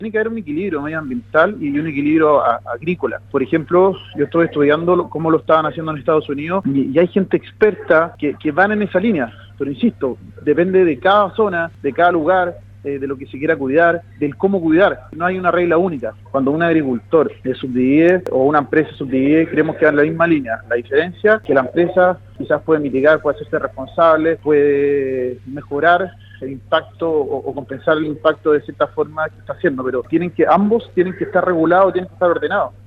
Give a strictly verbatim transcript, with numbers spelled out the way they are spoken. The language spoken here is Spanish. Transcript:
Tiene que haber un equilibrio medioambiental y un equilibrio a, agrícola. Por ejemplo, yo estoy estudiando lo, cómo lo estaban haciendo en Estados Unidos y, y hay gente experta que, que van en esa línea, pero insisto, depende de cada zona, de cada lugar, eh, de lo que se quiera cuidar, del cómo cuidar. No hay una regla única. Cuando un agricultor eh, subdivide o una empresa subdivide, creemos que va en la misma línea. La diferencia es que la empresa quizás puede mitigar, puede hacerse responsable, puede mejorar el impacto o, o compensar el impacto de cierta forma que está haciendo, pero tienen que ambos tienen que estar regulados, tienen que estar ordenados.